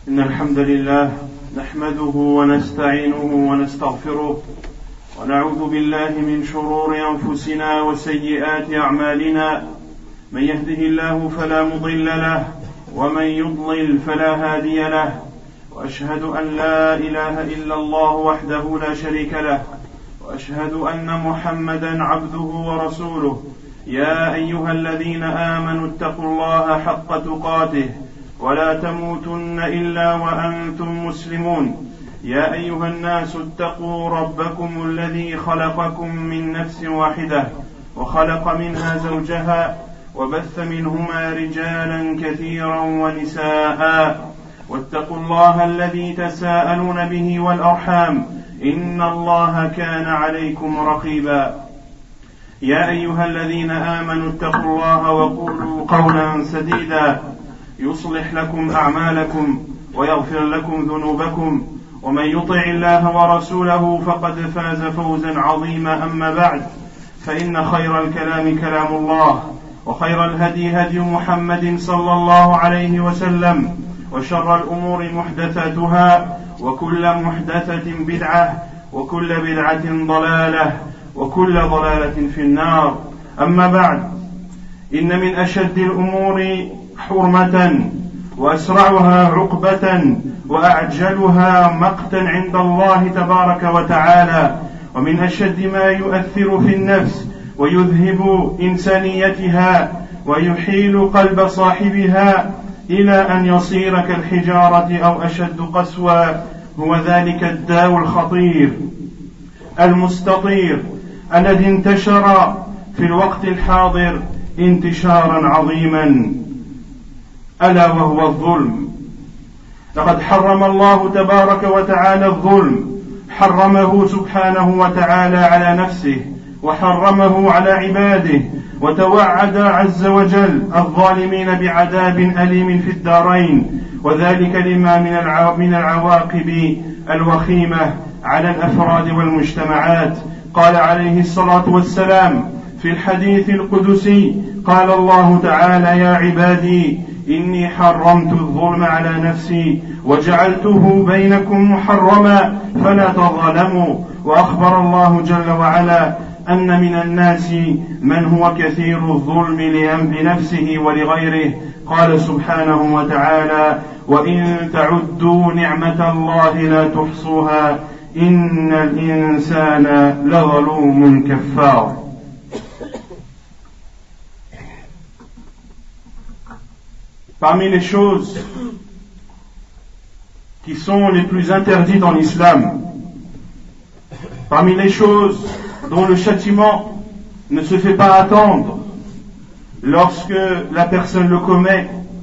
إن الحمد لله نحمده ونستعينه ونستغفره ونعوذ بالله من شرور أنفسنا وسيئات أعمالنا. من يهده الله فلا مضل له ومن يضلل فلا هادي له، وأشهد أن لا إله إلا الله وحده لا شريك له، وأشهد أن محمدا عبده ورسوله. يا أيها الذين آمنوا اتقوا الله حق تقاته ولا تموتن إلا وأنتم مسلمون. يا أيها الناس اتقوا ربكم الذي خلقكم من نفس واحدة وخلق منها زوجها وبث منهما رجالا كثيرا ونساء، واتقوا الله الذي تساءلون به والأرحام إن الله كان عليكم رقيبا. يا أيها الذين آمنوا اتقوا الله وقولوا قولا سديدا يصلح لكم أعمالكم ويغفر لكم ذنوبكم، ومن يطع الله ورسوله فقد فاز فوزا عظيما. أما بعد، فإن خير الكلام كلام الله، وخير الهدي هدي محمد صلى الله عليه وسلم، وشر الأمور محدثاتها، وكل محدثة بدعة، وكل بدعة ضلالة، وكل ضلالة في النار. أما بعد، إن من أشد الأمور حرمة وأسرعها عقبة وأعجلها مقتا عند الله تبارك وتعالى، ومن أشد ما يؤثر في النفس ويذهب إنسانيتها ويحيل قلب صاحبها إلى أن يصير كالحجارة أو أشد قسوة، هو ذلك الداء الخطير المستطير الذي انتشر في الوقت الحاضر انتشارا عظيما، ألا وهو الظلم. لقد حرم الله تبارك وتعالى الظلم، حرمه سبحانه وتعالى على نفسه وحرمه على عباده، وتوعد عز وجل الظالمين بعذاب أليم في الدارين، وذلك لما من العواقب الوخيمة على الأفراد والمجتمعات. قال عليه الصلاة والسلام في الحديث القدسي: قال الله تعالى: يا عبادي إني حرمت الظلم على نفسي وجعلته بينكم محرما فلا تظلموا. وأخبر الله جل وعلا أن من الناس من هو كثير الظلم لنفسه ولغيره. قال سبحانه وتعالى: وإن تعدوا نعمة الله لا تحصوها إن الإنسان لظلوم كفار. Parmi les choses qui sont les plus interdites en islam, parmi les choses dont le châtiment ne se fait pas attendre lorsque la personne le commet,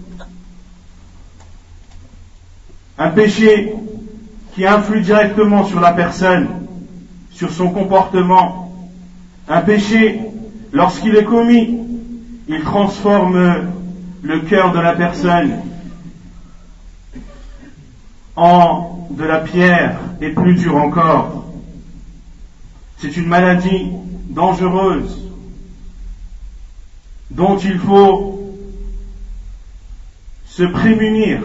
un péché qui influe directement sur la personne, sur son comportement, un péché, lorsqu'il est commis, il transforme le cœur de la personne en de la pierre et plus dur encore. C'est une maladie dangereuse dont il faut se prémunir.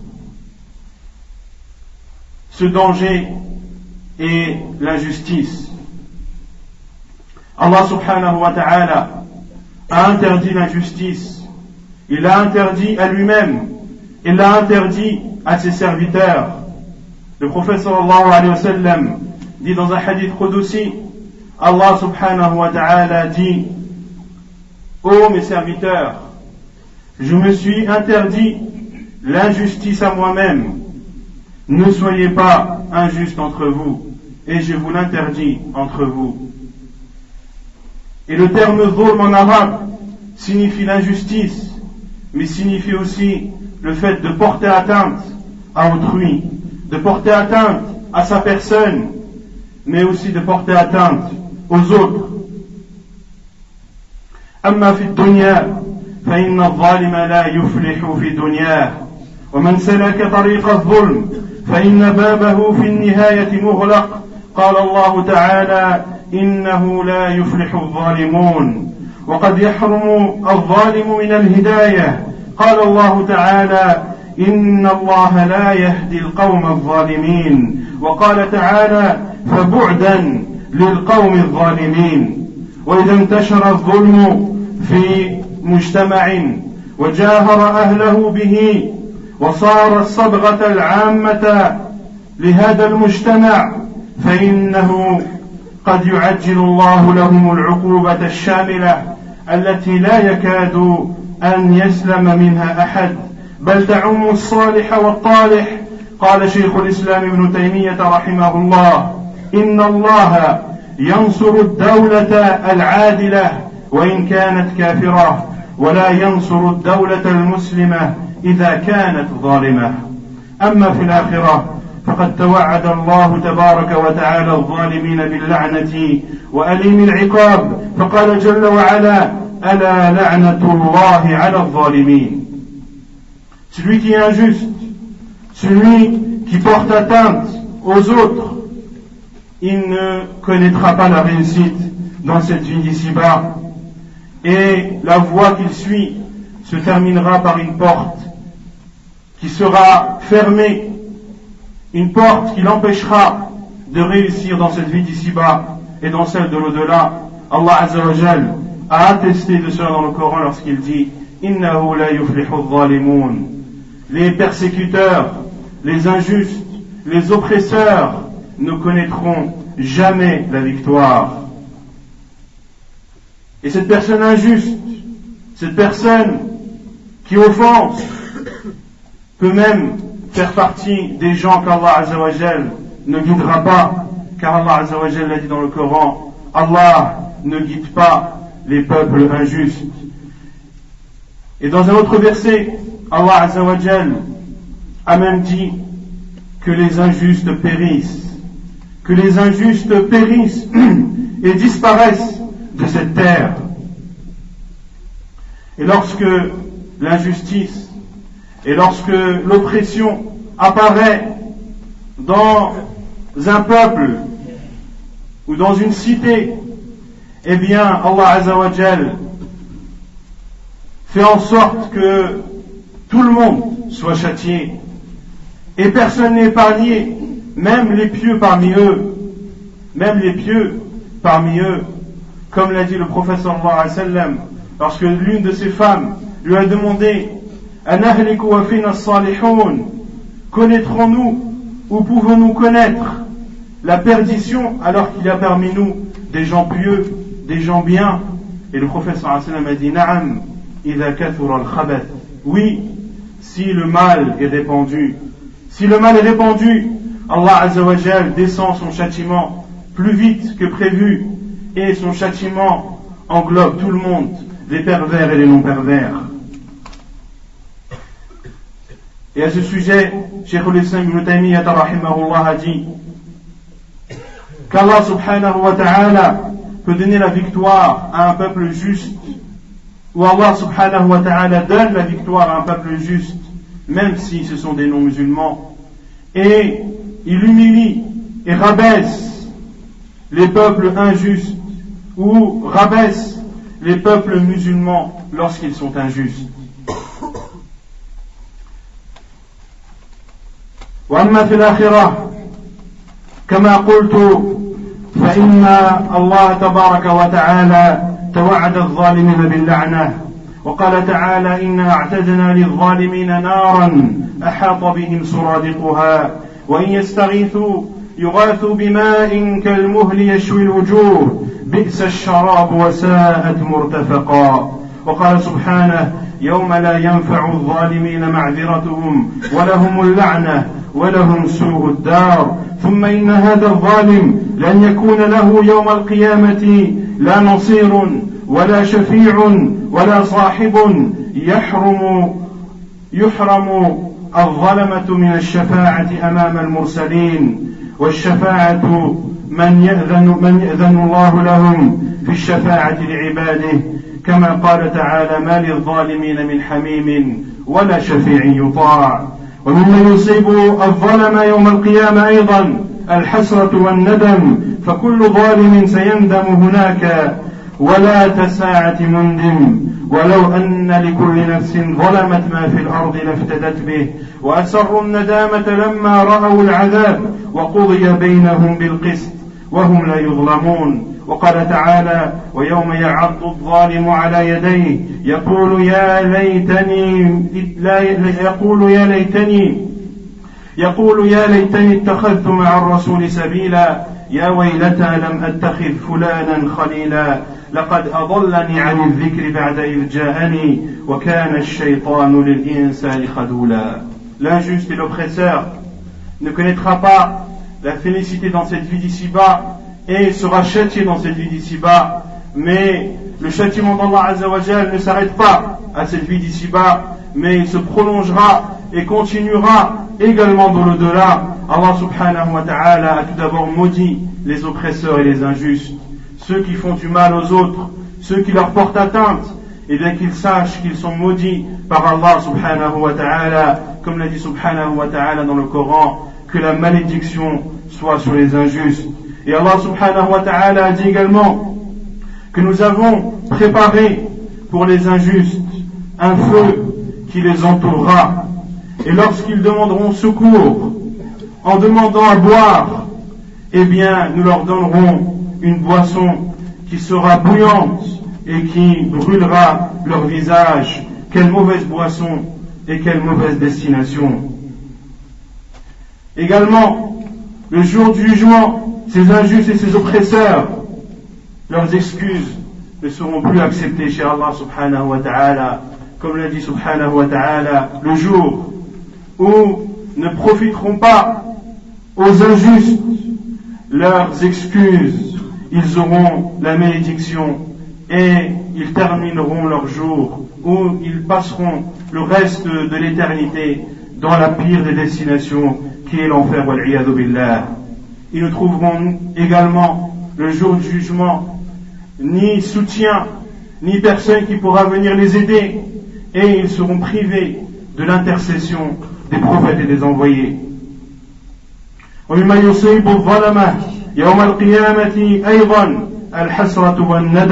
Ce danger est l'injustice. Allah subhanahu wa ta'ala a interdit l'injustice. Il l'a interdit à lui-même, il l'a interdit à ses serviteurs. Le prophète sallallahu alayhi wa sallam dit dans un hadith qudsi, Allah subhanahu wa ta'ala dit: ô mes serviteurs, je me suis interdit l'injustice à moi-même, ne soyez pas injustes entre vous, et je vous l'interdis entre vous. Et le terme zulm en arabe signifie l'injustice, mais signifie aussi le fait de porter atteinte à autrui, de porter atteinte à sa personne, mais aussi de porter atteinte aux autres. أما في الدنيا فإن الظالم لا يفلح في دنياه، ومن سلك طريق الظلم فإن بابه في النهاية مغلق. قال الله تعالى: إنه لا يفلح الظالمون. وقد يحرم الظالم من الهداية. قال الله تعالى: إن الله لا يهدي القوم الظالمين. وقال تعالى فبعدا للقوم الظالمين. وإذا انتشر الظلم في مجتمع وجاهر أهله به وصار الصبغة العامة لهذا المجتمع فإنه قد يعجل الله لهم العقوبة الشاملة التي لا يكاد أن يسلم منها أحد بل تعم الصالح والطالح. قال شيخ الإسلام ابن تيمية رحمه الله إن الله ينصر الدولة العادلة وإن كانت كافرة ولا ينصر الدولة المسلمة إذا كانت ظالمة. أما في الآخرة فقد توعد الله تبارك وتعالى الظالمين باللعنة وأليم العقاب فقال جل وعلا ألا لعنة الله على الظالمين. Celui qui est injuste, celui qui porte atteinte aux autres, il ne connaîtra pas la réussite dans cette vie d'ici-bas et la voie qu'il suit se terminera par une porte qui sera fermée, une porte qui l'empêchera de réussir dans cette vie d'ici-bas et dans celle de l'au-delà. Allah Azza wa Jal a attesté de cela dans le Coran lorsqu'il dit Innahu la yuflihu adh-dhalimun. Les persécuteurs, les injustes, les oppresseurs ne connaîtront jamais la victoire. Et cette personne injuste, cette personne qui offense, peut même faire partie des gens qu'Allah Azza wa Jal ne guidera pas, car Allah Azza wa Jal l'a dit dans le Coran, Allah ne guide pas les peuples injustes. Et dans un autre verset, Allah Azza wa Jal a même dit que les injustes périssent, et disparaissent de cette terre. Et lorsque l'injustice et lorsque l'oppression apparaît dans un peuple ou dans une cité, eh bien Allah Azza wa Jal fait en sorte que tout le monde soit châtié et personne n'est épargné, même les pieux parmi eux, comme l'a dit le prophète sallallahu alayhi wa sallam, lorsque l'une de ses femmes lui a demandé Anahliku wa fina as-salihun, connaîtrons-nous ou pouvons-nous connaître la perdition alors qu'il y a parmi nous des gens pieux, des gens bien? Et le prophète sallallahu alayhi wa sallam a dit Na'am idha kathura al-khabath, oui, si le mal est répandu, Allah Azza wa Jal descend son châtiment plus vite que prévu et son châtiment englobe tout le monde, les pervers et les non-pervers. Et à ce sujet, Cheikh al-Islam ibn Taymiyyah rahimahullah a dit qu'Allah subhanahu wa ta'ala peut donner la victoire à un peuple juste, ou Allah subhanahu wa ta'ala donne la victoire à un peuple juste, même si ce sont des non-musulmans, et il humilie et rabaisse les peuples injustes ou rabaisse les peuples musulmans lorsqu'ils sont injustes. وأما في الآخرة كما قلت فإن الله تبارك وتعالى توعد الظالمين باللعنة وقال تعالى إنا أعتدنا للظالمين نارا أحاط بهم سرادقها وإن يستغيثوا يغاثوا بماء كالمهل يشوي الوجوه بئس الشراب وساءت مرتفقا. وقال سبحانه يوم لا ينفع الظالمين معذرتهم ولهم اللعنة ولهم سوء الدار. ثم إن هذا الظالم لن يكون له يوم القيامة لا نصير ولا شفيع ولا صاحب يحرم الظلمة من الشفاعة أمام المرسلين والشفاعة من يأذن الله لهم في الشفاعة لعباده كما قال تعالى ما للظالمين من حميم ولا شفيع يطاع. وممن يصيب الظلم يوم القيامة أيضا الحسرة والندم فكل ظالم سيندم هناك ولا تساعة مندم ولو أن لكل نفس ظلمت ما في الأرض لافتدت به وأسروا الندامة لما رأوا العذاب وقضي بينهم بالقسط وهم لا يظلمون. وقال تعالى ويوم يعض الظالم على يديه يقول يا ليتني اتخذت مع الرسول سبيلا يا ويلتى لم أتخذ فلانا خليلا لقد أضلني عن الذكر بعد إذ جاءني وكان الشيطان للإنسان خذولا. L'injuste et l'oppresseur ne connaîtra pas la félicité dans cette vie d'ici-bas et sera châtié dans cette vie d'ici-bas, mais le châtiment d'Allah Azza wa Jal ne s'arrête pas à cette vie d'ici-bas, mais il se prolongera et continuera également dans l'au-delà. Allah subhanahu wa ta'ala a tout d'abord maudit les oppresseurs et les injustes, ceux qui font du mal aux autres, ceux qui leur portent atteinte, et bien qu'ils sachent qu'ils sont maudits par Allah subhanahu wa ta'ala, comme l'a dit subhanahu wa ta'ala dans le Coran, que la malédiction soit sur les injustes. Et Allah subhanahu wa ta'ala a dit également que nous avons préparé pour les injustes un feu qui les entourera. Et lorsqu'ils demanderont secours en demandant à boire, eh bien nous leur donnerons une boisson qui sera bouillante et qui brûlera leur visage. Quelle mauvaise boisson et quelle mauvaise destination. Également, le jour du jugement, ces injustes et ces oppresseurs, leurs excuses ne seront plus acceptées chez Allah subhanahu wa ta'ala, comme l'a dit subhanahu wa ta'ala, le jour où ne profiteront pas aux injustes leurs excuses, ils auront la malédiction et ils termineront leur jour, où ils passeront le reste de l'éternité dans la pire des destinations qui est l'enfer wal iyadu billah. Ils ne trouveront également le jour du jugement ni soutien, ni personne qui pourra venir les aider, et ils seront privés de l'intercession des prophètes et des envoyés. ومما يصيب الظلمة يوم القيامة أيضا الحسرة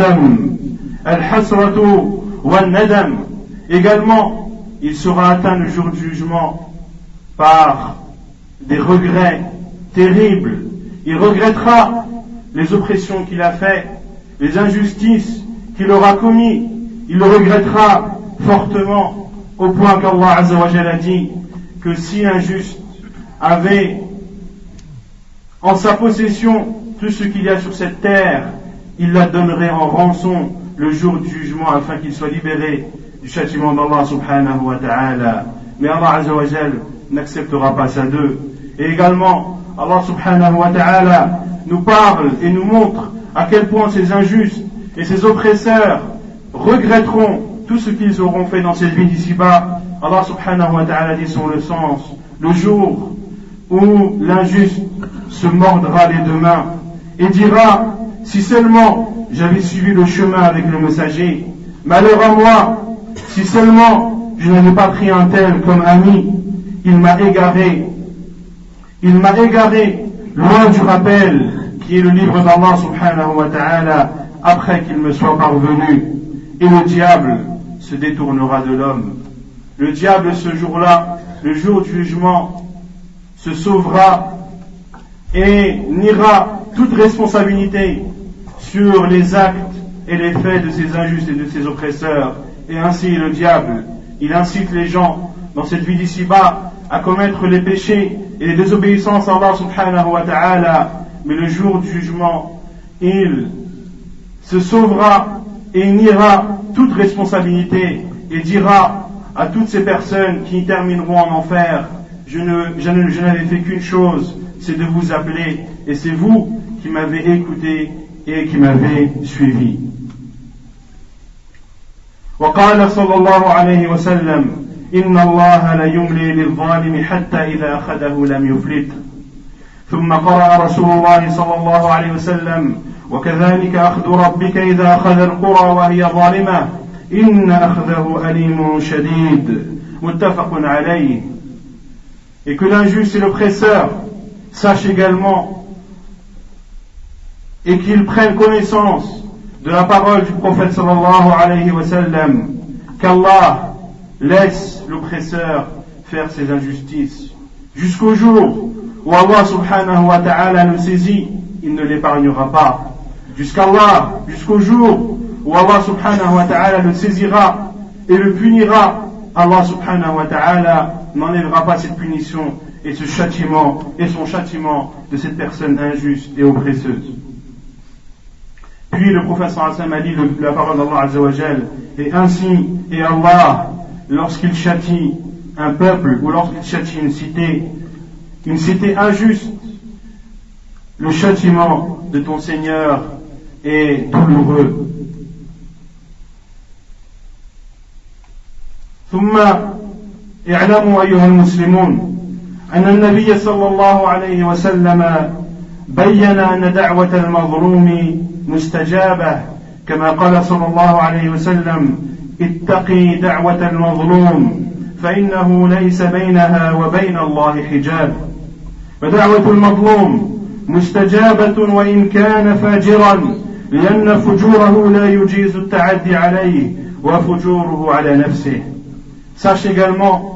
والندم. Également, il sera atteint le jour du jugement par des regrets terribles. Il regrettera les oppressions qu'il a faites, les injustices qu'il aura commis. Il le regrettera fortement, au point qu'Allah Azza wa Jalla a dit que si un juste avait en sa possession tout ce qu'il y a sur cette terre, il la donnerait en rançon le jour du jugement afin qu'il soit libéré du châtiment d'Allah subhanahu wa ta'ala. Mais Allah Azza wa Jalla n'acceptera pas ça d'eux. Et également, Allah subhanahu wa ta'ala nous parle et nous montre à quel point ces injustes et ces oppresseurs regretteront tout ce qu'ils auront fait dans cette vie d'ici-bas. Allah subhanahu wa ta'ala dit sur le sens, le jour où l'injuste se mordra les deux mains et dira, si seulement j'avais suivi le chemin avec le messager, malheur à moi, si seulement je n'avais pas pris un tel comme ami, il m'a égaré loin du rappel qui est le livre d'Allah subhanahu wa ta'ala après qu'il me soit parvenu. Et le diable se détournera de l'homme. Le diable ce jour-là, le jour du jugement, se sauvera et niera toute responsabilité sur les actes et les faits de ces injustes et de ces oppresseurs. Et ainsi le diable, il incite les gens dans cette vie d'ici-bas à commettre les péchés et les désobéissances à Allah subhanahu wa ta'ala. Mais le jour du jugement, il se sauvera et niera toute responsabilité et dira à toutes ces personnes qui termineront en enfer, je n'avais fait qu'une chose, c'est de vous appeler, et c'est vous qui m'avez écouté et qui m'avez suivi. وقال صلى الله عليه وسلم إن الله لا يملي للظالم حتى إذا أخذه لم يفلت. ثم قرأ رسول الله صلى الله عليه وسلم وكذلك أخذ ربك إذا أخذ القرى وهي ظالمة إن أخذه أليم شديد متفق عليه. Et que l'injuste et l'oppresseur sachent également et qu'ils prennent connaissance de la parole du prophète sallallahu alayhi wa sallam qu'Allah laisse l'oppresseur faire ses injustices jusqu'au jour où Allah subhanahu wa ta'ala le saisit, il ne l'épargnera pas. Jusqu'au jour où Allah subhanahu wa ta'ala le saisira et le punira, Allah subhanahu wa ta'ala n'enlèvera pas cette punition et ce châtiment et son châtiment de cette personne injuste et oppresseuse. Puis le prophète sallallahu alayhi wa sallam a dit la parole d'Allah azza wa jal, et ainsi est Allah lorsqu'il châtie un peuple ou lorsqu'il châtie une cité injuste, le châtiment de ton Seigneur est douloureux. ثم اعلموا أيها المسلمون أن النبي صلى الله عليه وسلم بين أن دعوة المظلوم مستجابة كما قال صلى الله عليه وسلم اتقي دعوة المظلوم فإنه ليس بينها وبين الله حجاب فدعوة المظلوم مستجابة وإن كان فاجرا لأن فجوره لا يجيز التعدي عليه وفجوره على نفسه. Sache également,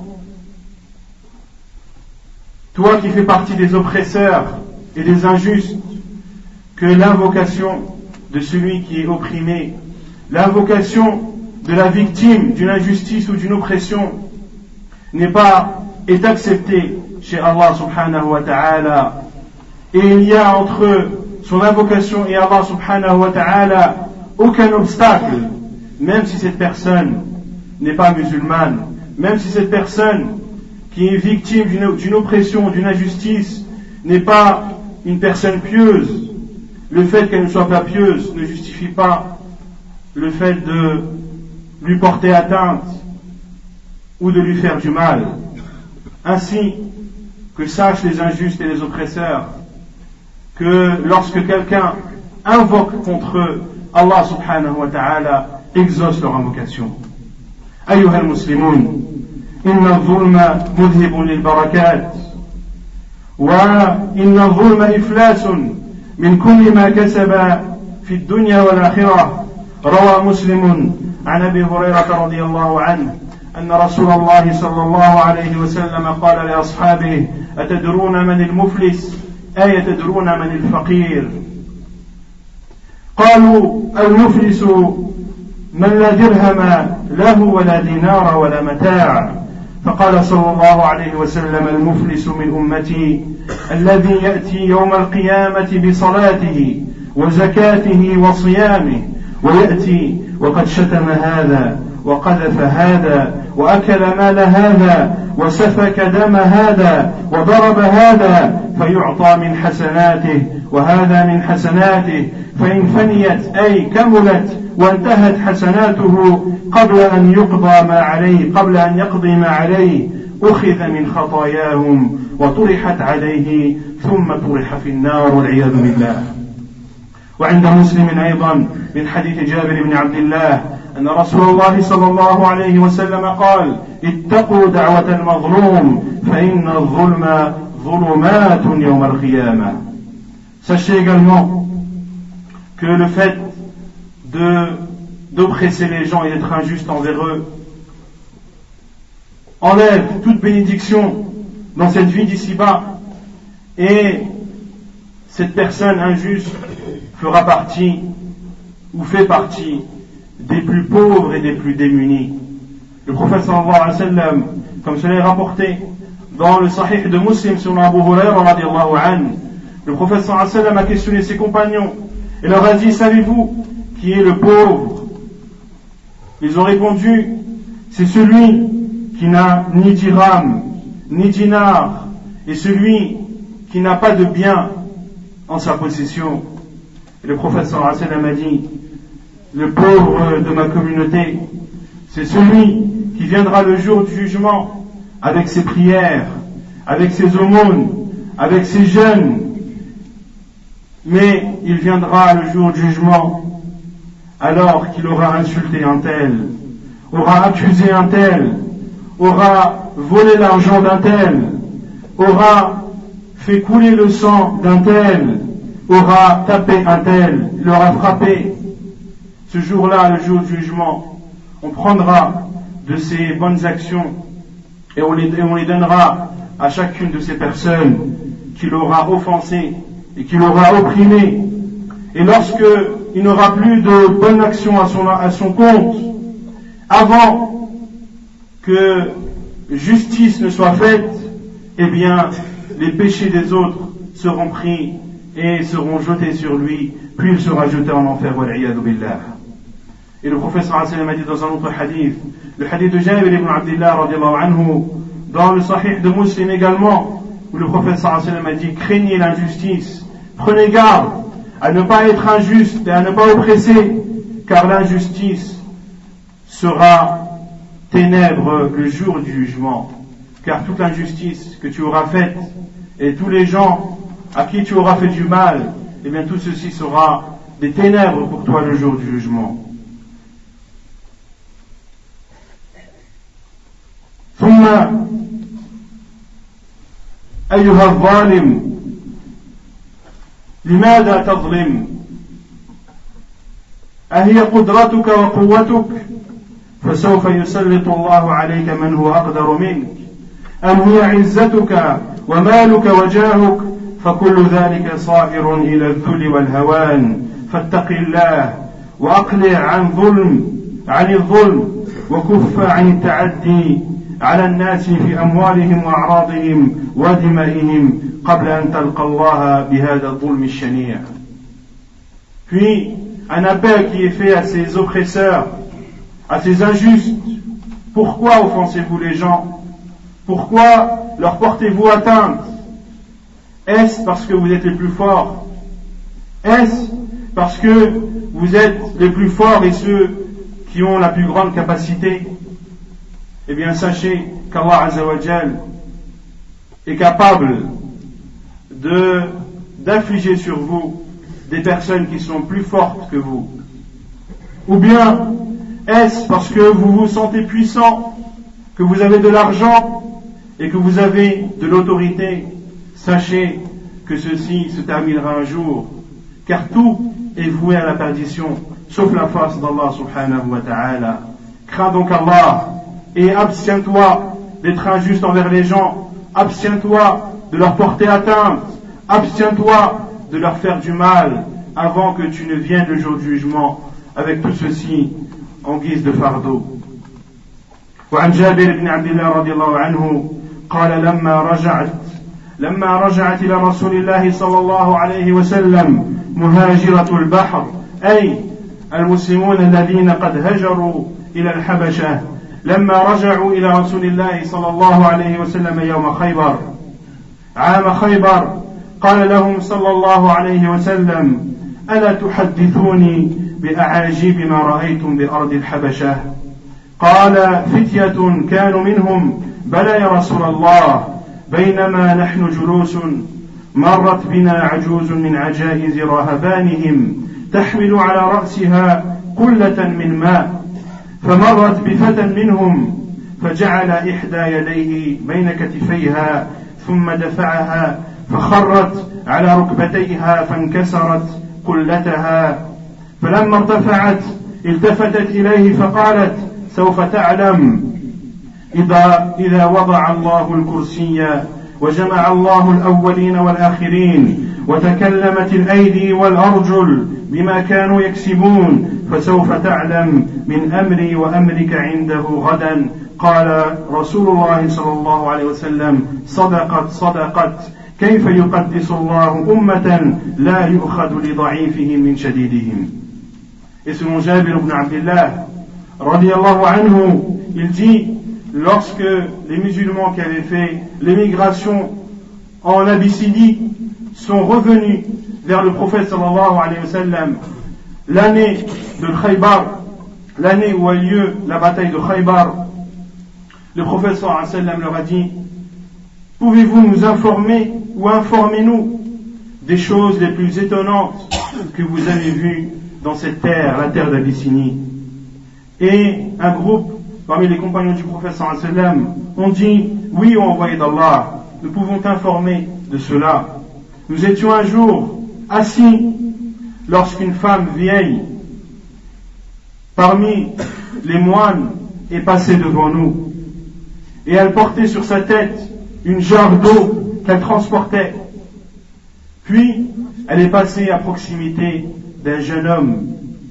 toi qui fais partie des oppresseurs et des injustes, que l'invocation de celui qui est opprimé, l'invocation de la victime d'une injustice ou d'une oppression est acceptée chez Allah subhanahu wa ta'ala, et il y a entre son invocation et Allah subhanahu wa ta'ala aucun obstacle, même si cette personne n'est pas musulmane, même si cette personne qui est victime d'une oppression, d'une injustice n'est pas une personne pieuse. Le fait qu'elle ne soit pas pieuse ne justifie pas le fait de lui porter atteinte ou de lui faire du mal. Ainsi que sachent les injustes et les oppresseurs que lorsque quelqu'un invoque contre eux, Allah subhanahu wa ta'ala exauce leur invocation. أيها المسلمون إن الظلم مذهب للبركات وإن الظلم إفلاس من كل ما كسب في الدنيا والآخرة. روى مسلم عن أبي هريرة رضي الله عنه أن رسول الله صلى الله عليه وسلم قال لأصحابه أتدرون من المفلس أي تدرون من الفقير؟ قالوا المفلس من لا درهم له ولا دينار ولا متاع. فقال صلى الله عليه وسلم المفلس من أمتي الذي يأتي يوم القيامة بصلاته وزكاته وصيامه ويأتي وقد شتم هذا وقذف هذا وأكل مال هذا وسفك دم هذا وضرب هذا فيعطى من حسناته وهذا من حسناته فإن فنيت أي كملت وانتهت حسناته قبل أن يقضي ما عليه أخذ من خطاياهم وطرحت عليه ثم طرح في النار والعياذ بالله. وعند مسلم أيضا من حديث جابر بن عبد الله أن رسول الله صلى الله عليه وسلم قال اتقوا دعوة المظلوم فإن الظلم ظلمات يوم القيامة. Sachez également que le fait d'oppresser les gens et d'être injuste envers eux enlève toute bénédiction dans cette vie d'ici-bas, et cette personne injuste fera partie ou fait partie des plus pauvres et des plus démunis. Le prophète sallallahu alayhi wa sallam, comme cela est rapporté dans le sahih de Muslim sur Abu Hurayra radiallahu anhu, le prophète sallallahu alayhi wa sallam a questionné ses compagnons et leur a dit: savez-vous qui est le pauvre? Ils ont répondu: c'est celui qui n'a ni dirham ni dinar, et celui qui n'a pas de bien en sa possession. Et le prophète sallallahu alayhi wa sallam a dit: le pauvre de ma communauté, c'est celui qui viendra le jour du jugement avec ses prières, avec ses aumônes, avec ses jeûnes, mais il viendra le jour du jugement alors qu'il aura insulté un tel, aura accusé un tel, aura volé l'argent d'un tel, aura fait couler le sang d'un tel, aura tapé un tel, l'aura frappé. ce jour-là, le jour du jugement, on prendra de ses bonnes actions et on les donnera à chacune de ces personnes qui l'aura offensé et qui l'aura opprimé. Et lorsque il n'aura plus de bonnes actions à son compte, avant que justice ne soit faite, eh bien, les péchés des autres seront pris et seront jetés sur lui, puis il sera jeté en enfer. Wal'iyadu billah. Et le prophète sallallahu alayhi wa sallam a dit dans un autre hadith, le hadith de Jabir ibn Abdillah radiallahu anhu, dans le sahih de Muslim également, où le prophète sallallahu alayhi wa sallam a dit: craignez l'injustice, prenez garde à ne pas être injuste et à ne pas oppresser, car l'injustice sera ténèbres le jour du jugement. Car toute l'injustice que tu auras faite et tous les gens à qui tu auras fait du mal, eh bien tout ceci sera des ténèbres pour toi le jour du jugement. ثم أيها الظالم لماذا تظلم؟ أهي قدرتك وقوتك؟ فسوف يسلط الله عليك من هو أقدر منك. أم هي عزتك ومالك وجاهك؟ فكل ذلك صائر إلى الذل والهوان. فاتق الله وأقلع عن الظلم وكف عن التعدي على الناس في أموالهم وأعراضهم ودمائهم قبل أن تلقى الله بهذا الظلم الشنيع. Puis un appel qui est fait à ces oppresseurs, à ces injustes. Pourquoi offensez-vous les gens? Pourquoi leur portez-vous atteinte? Est-ce parce que vous êtes les plus forts? Est-ce parce que vous êtes les plus forts et ceux qui ont la plus grande capacité? Eh bien, sachez qu'Allah Azza wa Jal est capable d'affliger sur vous des personnes qui sont plus fortes que vous. Ou bien, est-ce parce que vous vous sentez puissant, que vous avez de l'argent et que vous avez de l'autorité? Sachez que ceci se terminera un jour, car tout est voué à la perdition, sauf la face d'Allah subhanahu wa ta'ala. Crains donc Allah et abstiens-toi d'être injuste envers les gens, abstiens-toi de leur porter atteinte, abstiens-toi de leur faire du mal avant que tu ne viennes le jour du jugement avec tout ceci en guise de fardeau. وعن جابر بن عبد الله رضي الله عنه قال لما رجعت إلى رسول الله صلى الله عليه وسلم مهاجرة البحر، أي المسلمون الذين قد هجروا إلى الحبشة، لما رجعوا إلى رسول الله صلى الله عليه وسلم يوم خيبر عام خيبر، قال لهم صلى الله عليه وسلم: ألا تحدثوني بأعاجيب ما رأيتم بأرض الحبشة؟ قال فتية كانوا منهم: بلى يا رسول الله، بينما نحن جلوس مرت بنا عجوز من عجائز رهبانهم تحمل على رأسها قلة من ماء، فمرت بفتى منهم فجعل إحدى يديه بين كتفيها ثم دفعها فخرت على ركبتيها فانكسرت قلتها، فلما ارتفعت التفتت إليه فقالت: سوف تعلم إذا وضع الله الكرسي وجمع الله الأولين والآخرين وتكلمت الأيدي والأرجل بما كانوا يكسبون فسوف تعلم من أمري وأمرك عنده غدا. قال رسول الله صلى الله عليه وسلم: صدقت كيف يقدس الله أمة لا يؤخذ لضعيفهم من شديدهم. Et selon Jabir ibn Abdillah radiyallahu anhu, il dit: lorsque les musulmans qui avaient fait l'émigration en Abyssinie sont revenus vers le prophète sallallahu alayhi wa sallam, l'année de Khaybar, l'année où a lieu la bataille de Khaybar, le prophète sallallahu alayhi wa sallam leur a dit: pouvez-vous nous informer ou informez-nous des choses les plus étonnantes que vous avez vues dans cette terre, la terre d'Abyssinie? Et un groupe parmi les compagnons du prophète sallallahu alayhi wa sallam ont dit: oui, ô envoyé d'Allah, nous pouvons t'informer de cela. Nous étions un jour assis lorsqu'une femme vieille parmi les moines est passée devant nous. Et elle portait sur sa tête une jarre d'eau qu'elle transportait. Puis, elle est passée à proximité d'un jeune homme.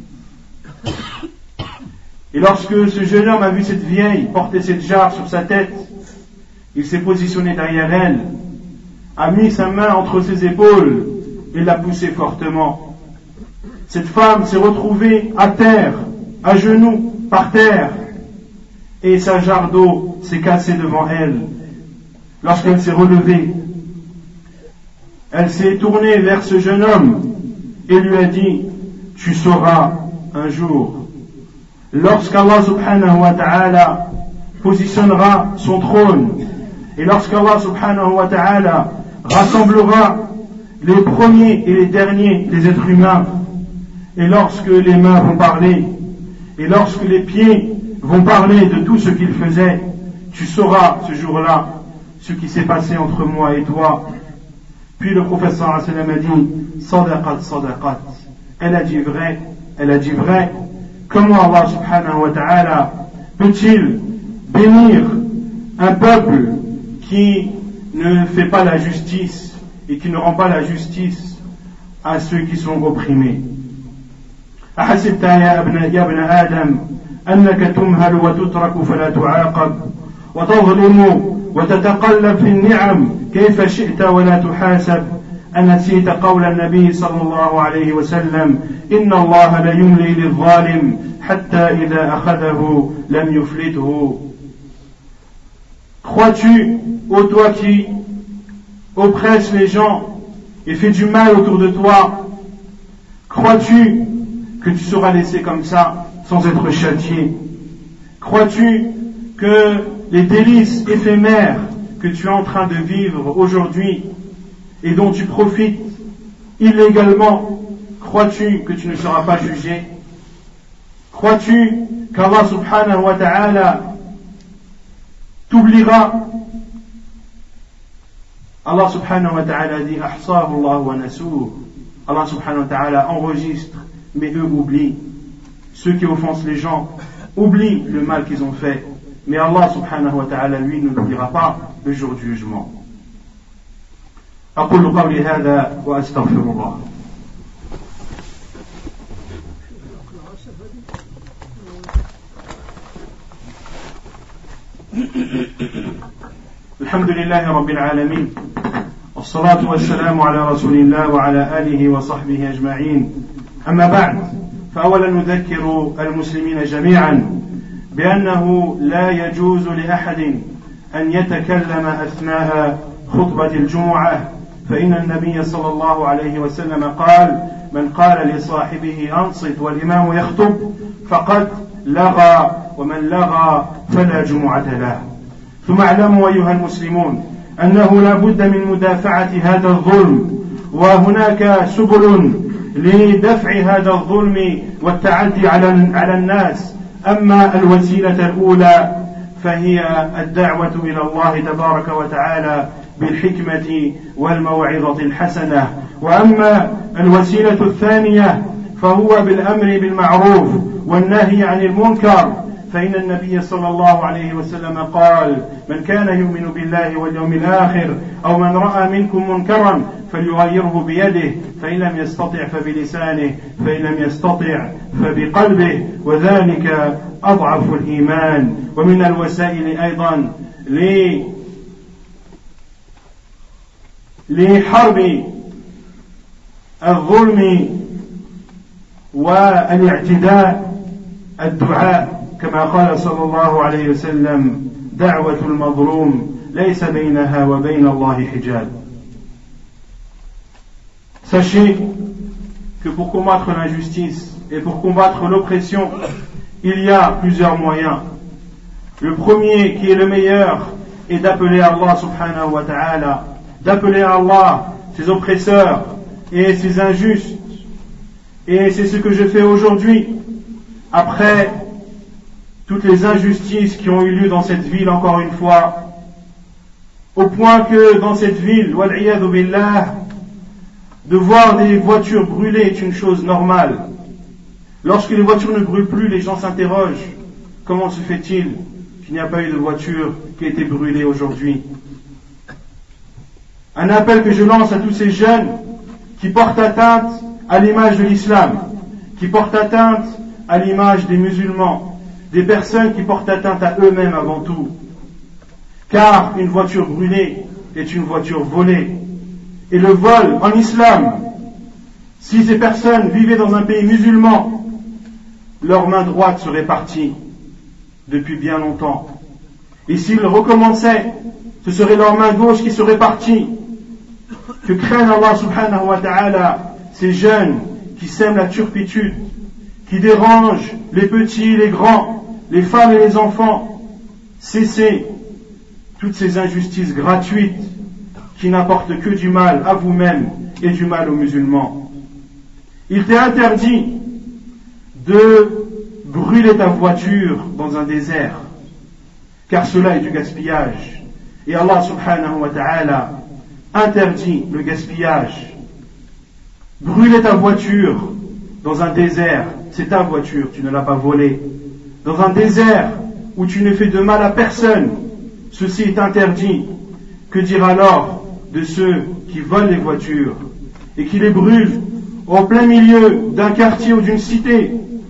Et lorsque ce jeune homme a vu cette vieille porter cette jarre sur sa tête, il s'est positionné derrière elle, a mis sa main entre ses épaules et l'a poussée fortement. Cette femme s'est retrouvée à terre, à genoux, par terre, et sa jarre d'eau s'est cassée devant elle. Lorsqu'elle s'est relevée, elle s'est tournée vers ce jeune homme et lui a dit: tu sauras un jour, lorsqu'Allah subhanahu wa ta'ala positionnera son trône, et lorsqu'Allah subhanahu wa ta'ala rassemblera les premiers et les derniers des êtres humains, et lorsque les mains vont parler, et lorsque les pieds vont parler de tout ce qu'ils faisaient, tu sauras ce jour-là ce qui s'est passé entre moi et toi. Puis le prophète sallallahu alayhi wa sallam a dit: sadaqat, sadaqat. Elle a dit vrai. Comment Allah subhanahu wa ta'ala peut-il bénir un peuple qui ne fait pas la justice et qui ne rend pas la justice à ceux qui sont opprimés? أحسبت يا ابن آدم أنك تمهل وتترك فلا تعاقب وتظلم وتتقلب في النعم كيف شئت ولا تحاسب أنسيت قول النبي صلى الله عليه وسلم إن الله لا يملي للظالم حتى إذا أخذه لم يفلته. Crois-tu, ô toi qui oppresse les gens et fait du mal autour de toi, crois-tu que tu seras laissé comme ça sans être châtié? Crois-tu que les délices éphémères que tu es en train de vivre aujourd'hui et dont tu profites illégalement, crois-tu que tu ne seras pas jugé? Crois-tu qu'Allah subhanahu wa ta'ala t'oubliera? Allah subhanahu wa ta'ala dit: ahsahu Allah wa nasuh. Allah subhanahu wa ta'ala enregistre, mais eux oublient. Ceux qui offensent les gens oublient le mal qu'ils ont fait, mais Allah subhanahu wa ta'ala lui ne l'oubliera pas le jour du jugement. أقول قولي هذا وأستغفر الله. الحمد لله رب العالمين والصلاة والسلام على رسول الله وعلى آله وصحبه أجمعين. أما بعد، فأولا نذكر المسلمين جميعا بأنه لا يجوز لأحد أن يتكلم أثناء خطبة الجمعة، فإن النبي صلى الله عليه وسلم قال: من قال لصاحبه أنصت والإمام يخطب فقد لغى، ومن لغى فلا جمعة له. ثم اعلموا أيها المسلمون أنه لا بد من مدافعة هذا الظلم، وهناك سبل لدفع هذا الظلم والتعدي على الناس. أما الوسيلة الأولى فهي الدعوة إلى الله تبارك وتعالى بالحكمة والموعظة الحسنة، وأما الوسيلة الثانية فهو بالأمر بالمعروف والنهي عن المنكر، فإن النبي صلى الله عليه وسلم قال: من كان يؤمن بالله واليوم الآخر أو من رأى منكم منكرا فليغيره بيده، فإن لم يستطع فبلسانه، فإن لم يستطع فبقلبه، وذلك أضعف الإيمان. ومن الوسائل أيضا لحرب الظلم والاعتداء الدعاء، كما قال صلى الله عليه وسلم: دعوة المظلوم ليس بينها وبين الله حجاب. Sachez que pour combattre l'injustice et pour combattre l'oppression, il y a plusieurs moyens. Le premier, qui est le meilleur, est d'appeler Allah subhanahu wa ta'ala, d'appeler Allah ses oppresseurs et ses injustes. Et c'est ce que je fais aujourd'hui, après toutes les injustices qui ont eu lieu dans cette ville, encore une fois, au point que dans cette ville, wal'iyadhu billah, de voir des voitures brûlées est une chose normale. Lorsque les voitures ne brûlent plus, les gens s'interrogent, comment se fait-il qu'il n'y a pas eu de voiture qui a été brûlée aujourd'hui? Un appel que je lance à tous ces jeunes qui portent atteinte à l'image de l'islam, qui portent atteinte à l'image des musulmans, des personnes qui portent atteinte à eux-mêmes avant tout. Car une voiture brûlée est une voiture volée. Et le vol en islam, si ces personnes vivaient dans un pays musulman, leur main droite serait partie depuis bien longtemps. Et s'ils recommençaient, ce serait leur main gauche qui serait partie. Que craignent Allah subhanahu wa ta'ala ces jeunes qui sèment la turpitude, qui dérangent les petits, les grands, les femmes et les enfants. Cessez toutes ces injustices gratuites qui n'apportent que du mal à vous-même et du mal aux musulmans. Il t'est interdit de brûler ta voiture dans un désert, car cela est du gaspillage. Et Allah subhanahu wa ta'ala interdit le gaspillage. Brûler ta voiture dans un désert, c'est ta voiture, tu ne l'as pas volée. Dans un désert où tu ne fais de mal à personne, ceci est interdit. Que dire alors de ceux qui volent les voitures et qui les brûlent au plein milieu d'un quartier ou d'une cité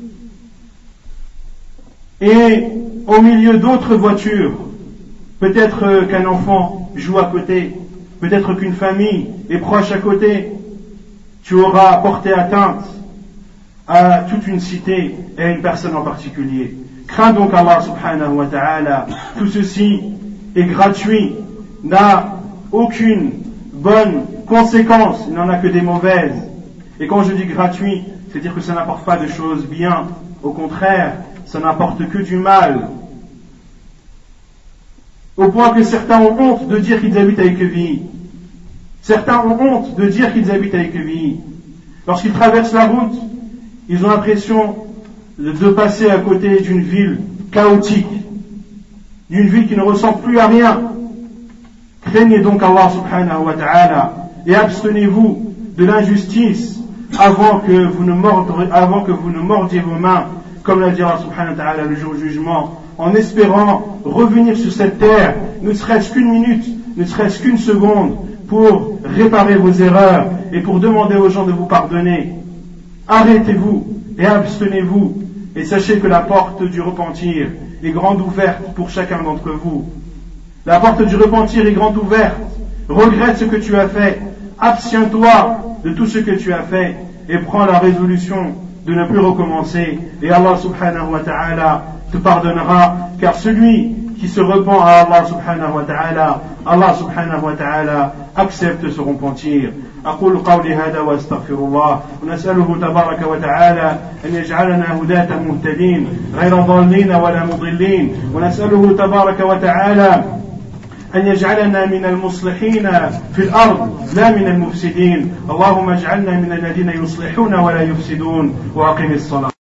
et au milieu d'autres voitures? Peut-être qu'un enfant joue à côté, peut-être qu'une famille est proche à côté. Tu auras porté atteinte à toute une cité et à une personne en particulier. Crains donc Allah subhanahu wa ta'ala. Tout ceci est gratuit, n'a aucune bonne conséquence, il n'en a que des mauvaises. Et quand je dis gratuit, c'est-à-dire que ça n'apporte pas de choses bien, au contraire, ça n'apporte que du mal. Au point que certains ont honte de dire qu'ils habitent à Équevilly. Certains ont honte de dire qu'ils habitent à Équevilly. Lorsqu'ils traversent la route, ils ont l'impression de passer à côté d'une ville chaotique, d'une ville qui ne ressemble plus à rien. Craignez donc Allah subhanahu wa ta'ala et abstenez-vous de l'injustice avant que vous ne mordiez vos mains, comme l'a dit Allah subhanahu wa ta'ala le jour du jugement, en espérant revenir sur cette terre, ne serait-ce qu'une minute, ne serait-ce qu'une seconde, pour réparer vos erreurs et pour demander aux gens de vous pardonner. Arrêtez-vous et abstenez-vous et sachez que la porte du repentir est grande ouverte pour chacun d'entre vous. La porte du repentir est grande ouverte. Regrette ce que tu as fait, abstiens-toi de tout ce que tu as fait et prends la résolution de ne plus recommencer, et Allah subhanahu wa ta'ala te pardonnera, car celui qui se repent à Allah subhanahu wa ta'ala, Allah subhanahu wa ta'ala accepte ce repentir. أقول قولي هذا وأستغفر الله ونسأله تبارك وتعالى أن يجعلنا هداة مهتدين غير ضالين ولا مضلين ونسأله تبارك وتعالى أن يجعلنا من المصلحين في الأرض لا من المفسدين اللهم اجعلنا من الذين يصلحون ولا يفسدون وأقم الصلاة